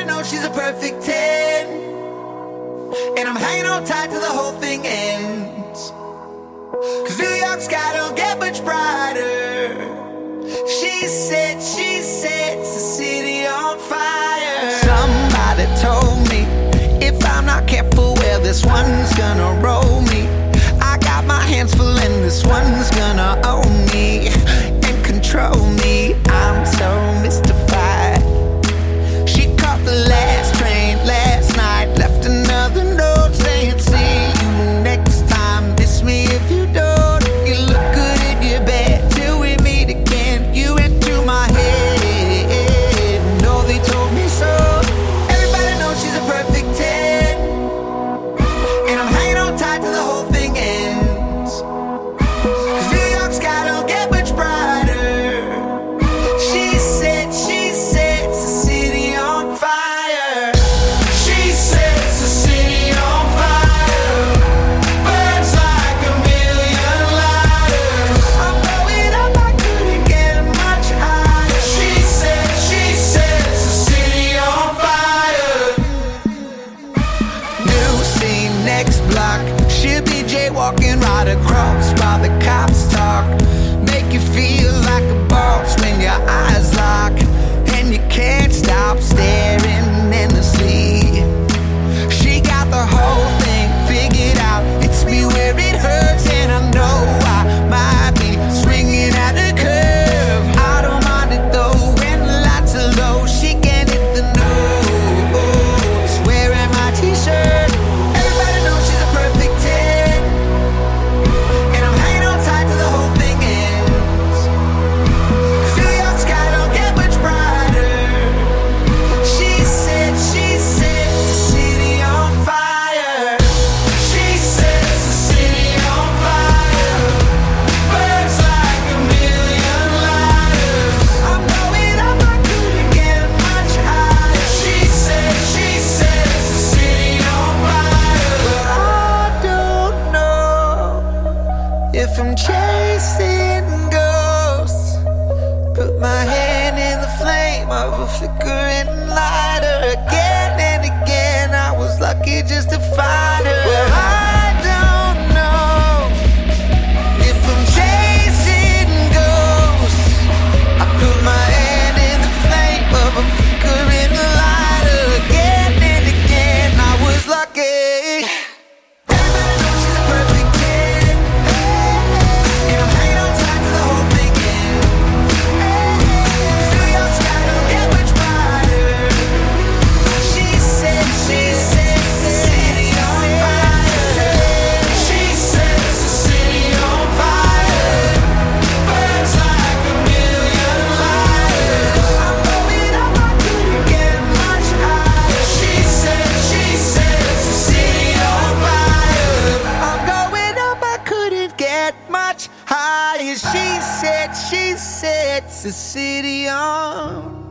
Everybody knows she's a perfect 10, and I'm hanging on tight till the whole thing ends. Cause New York sky don't get much brighter. She sets the city on fire. Somebody told me if I'm not careful, well, this one's gonna roll me. I got my hands full and this one's gonna own me and control me. I'm so mystified. She caught the last train last night, left another note saying see you next time. Miss me if you don't. You look good in your bed till we meet again. You into my head. No, they told me so. Everybody knows she's a perfect 10, and I'm hanging on tight till the whole thing ends. Cause New York sky don't get much brighter. She sets the city on fire. She sets the city on fire. Burns like a million lighters. I'm blowing up, I couldn't get much higher. She sets the city on fire. New scene, next block. She'll be jaywalking right across while the cops talk. Make you feel like a boss when your eyes lock, and you can't stop staring endlessly. She got the whole thing figured out. It's me where it hurts, and I know I might be swinging at a curve. I don't mind it though when the lights are low. She can hit the notes wearing my t-shirt. Everybody knows she's a perfect 10, and I'm hanging on tight till the whole thing ends. Cause New York sky don't get much brighter. She sets the city on fire. She sets the city on fire. Burns like a million lighters. I'm blowing up, I couldn't get much higher. She sets the city on fire. But I don't know if I'm chasing ghosts. Put my hand in the flame of a flickering lighter. Again and again, I was lucky just to find her. Well, I don't know if I'm chasing ghosts. I put my hand in the flame of a flickering lighter. Again and again, I was lucky. Everybody knows she's a perfect 10, and I'm hanging on tight till the whole thing ends. New York sky don't get much brighter. She sets the city on fire. She sets the city on fire. Burns like a million lighters. I'm blowing up, I couldn't get much higher. She sets the city on fire. I'm going up, I couldn't get much higher. She sets the city on